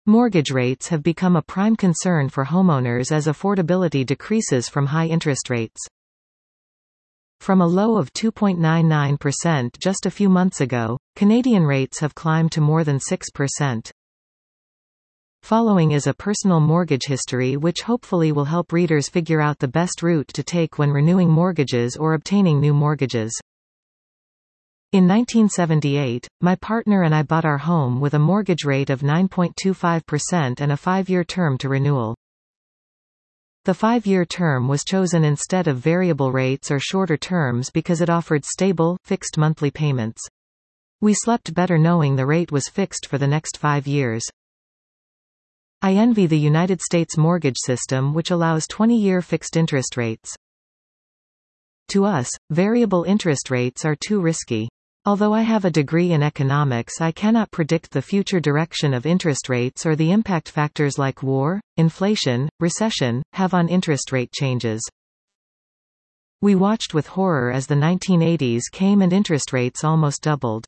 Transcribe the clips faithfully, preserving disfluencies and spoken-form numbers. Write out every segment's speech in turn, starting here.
Mortgage rates have become a prime concern for homeowners as affordability decreases from high interest rates. From a low of two point nine nine percent just a few months ago, Canadian rates have climbed to more than six percent. Following is a personal mortgage history which hopefully will help readers figure out the best route to take when renewing mortgages or obtaining new mortgages. In nineteen seventy-eight, my partner and I bought our home with a mortgage rate of nine point two five percent and a five-year term to renewal. The five-year term was chosen instead of variable rates or shorter terms because it offered stable, fixed monthly payments. We slept better knowing the rate was fixed for the next five years. I envy the United States mortgage system, which allows twenty-year fixed interest rates. To us, variable interest rates are too risky. Although I have a degree in economics, I cannot predict the future direction of interest rates or the impact factors like war, inflation, recession, have on interest rate changes. We watched with horror as the nineteen eighties came and interest rates almost doubled.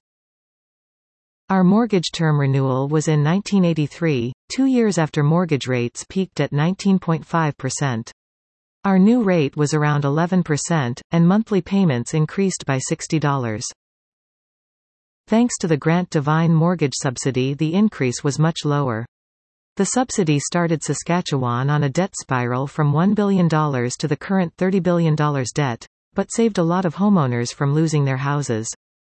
Our mortgage term renewal was in nineteen eighty-three, two years after mortgage rates peaked at nineteen point five percent. Our new rate was around eleven percent, and monthly payments increased by sixty dollars. Thanks to the Grant Devine mortgage subsidy, the increase was much lower. The subsidy started Saskatchewan on a debt spiral from one billion dollars to the current thirty billion dollars debt, but saved a lot of homeowners from losing their houses.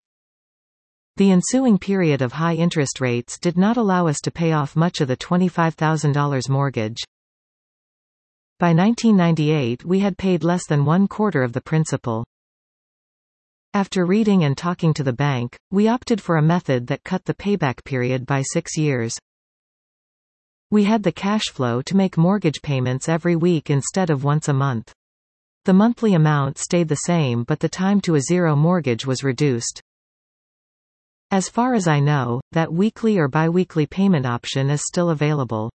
The ensuing period of high interest rates did not allow us to pay off much of the twenty-five thousand dollars mortgage. By nineteen ninety-eight, we had paid less than one quarter of the principal. After reading and talking to the bank, we opted for a method that cut the payback period by six years. We had the cash flow to make mortgage payments every week instead of once a month. The monthly amount stayed the same, but the time to a zero mortgage was reduced. As far as I know, that weekly or biweekly payment option is still available.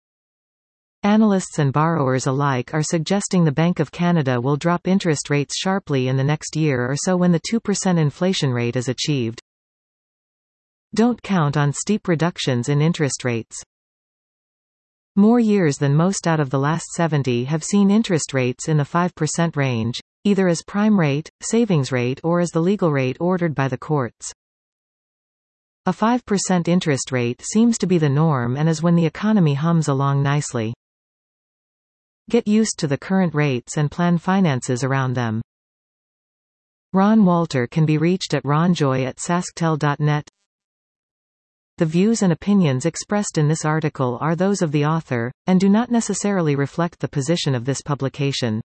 Analysts and borrowers alike are suggesting the Bank of Canada will drop interest rates sharply in the next year or so when the two percent inflation rate is achieved. Don't count on steep reductions in interest rates. More years than most out of the last seventy have seen interest rates in the five percent range, either as prime rate, savings rate, or as the legal rate ordered by the courts. A five percent interest rate seems to be the norm and is when the economy hums along nicely. Get used to the current rates and plan finances around them. Ron Walter can be reached at ronjoy at sasktel dot net. The views and opinions expressed in this article are those of the author, and do not necessarily reflect the position of this publication.